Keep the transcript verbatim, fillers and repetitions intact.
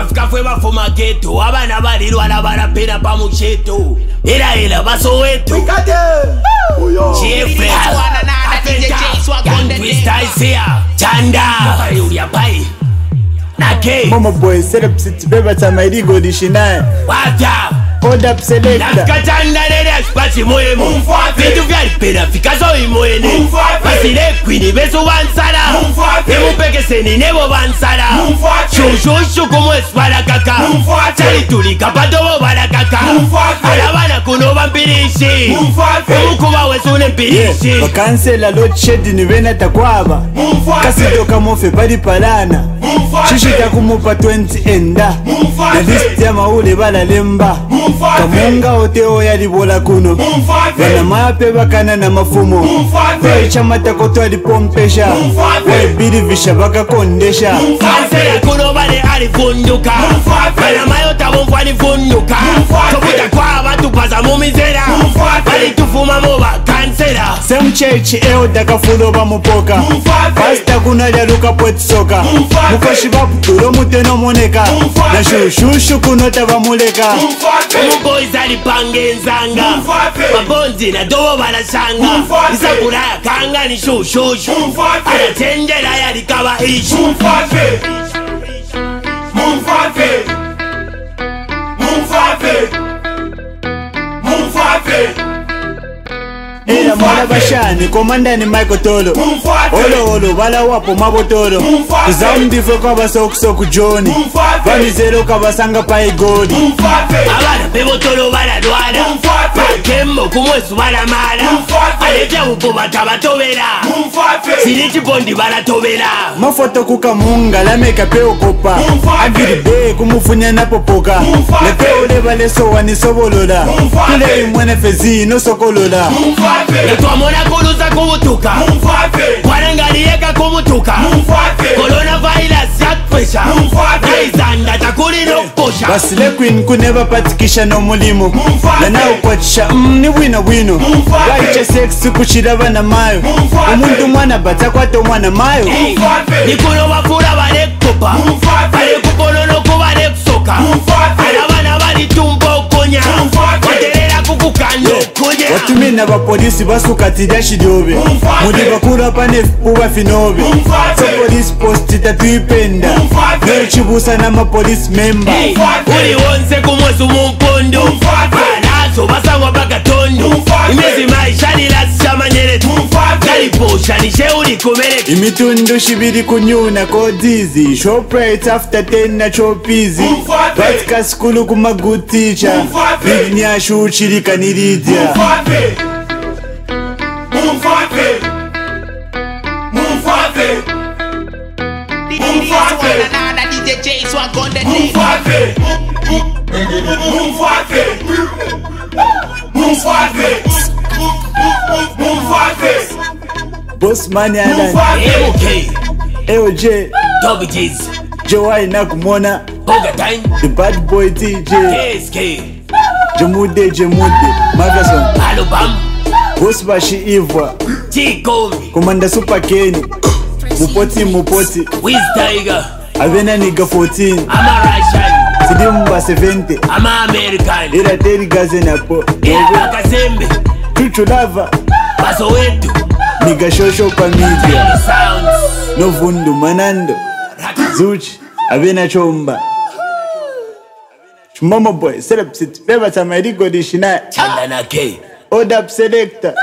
bafika fwe bafuma ghetto abana balirwala balapera pa mu ghetto era era basoweto Wikate Uyo Chefre Twista isia Chanda Yulia pai Nake Momo boy set up sit beba tama iligo dishinae Wata Hold up selecta Nafika chanda nere ashpati muemu Vitu vya lipena fika zo imoene Basile kwini besu bansara Emu peke seni nebo bansara Shushu kumu eswala kaka Chali tulika patobo bala kaka Alabana kuno vampirishi Emu kuba wesune mpirishi Bakansela load shed ni vena takwaba Kasidoka mofe pari palana Shishita kumupa twenty enda Na list ya maule bala lemba Kamunga oteo ya libola kuno Wana mape bakana na mafumo Kwa chamata koto alipompesha Kwa bidi visha baka kondesha Kansela kuno bale alifunduka Wana mayota bomfu alifunduka Tobuta kwa batu paza mumizera Bali tufuma moba kansela Same church eo daka fulo ba mupoka Pasta kuna jaluka pweti soka Mukoshi bapu turo muteno moneka Na shushushu kuno taba muleka Umuboys alipange nzanga Mabonzi na dobo balashanga Isakuraya kanga ni shushushu Anachenjela ya likaba ishu Mumfafe Mumfafe Mumfafe Mumfafe Ela mwana bashani komanda ni Michael Tolo Olo olo bala wapo mabotolo Kuzamdifo kwa basoku soku Johnny Bamizero kabasanga pa igodi Abana bebotolo bala dwada Bakembo kumwesu bala mala Aleja upo batabatobera Silichi bondi bala tobera Mafoto kuka munga la meka peo kopa Agiri be kumufunya na popoka Lepe ule bale sowa ni sobolola Kule imwene fezi no sokolola Netwamona kuluza kumutuka Warangalieka kumutuka Coronavirus yakpesha Naizanda takuli no posha Basile queen kuneba patikisha no mulimo Lana ukwatisha mni wino wino Waicha sexy kuchira bana mayo Umuntu mwana bata kwato mwana mayo Nikuno wafura bale kopa Bale kuponono kubale kusoka Alabana bali tumbo konya Waterera kukukando kunya Watumina ba polisi basuka tidashi diobe Mudi bakura pane fuba finobe So police post tatuipenda Nyo chibusa na ma police member Uli wonse kumwesu mumpondo Banazo basangwa baka tondo Imezi maisha nilasisha manyeretu Naliposha nishe uli kumeretu Imitundu shibiri kunyuna kodizi Shoprite after ten na chopizi Batika skulu kuma good teacher Big nyashu uchirika niridia Mumfafe Mumfafe Mumfafe Mumfafe Mumfafe Mumfafe Mumfafe Mumfafe Boss man ya nani M K Eo J Toby J's Jowai na kumona Boga Time The bad boy T J K S K Jemude Jemude Magason Alubam Boss bashi Ivwa T-Komi Komanda Super Kenny Mupoti Mupoti Wiz Tiger Avena nigga fourteen I'm a Russian Sidimba seventy I'm a American Ira teri gaze na po Ila Kasembe Chuchu lava Baso wetu Nigga shosho pa media Sounds No vundu manando Zuchi Avena chomba Momo boy set up sit Beba tama iligo dishina Chanda na K Hold up selector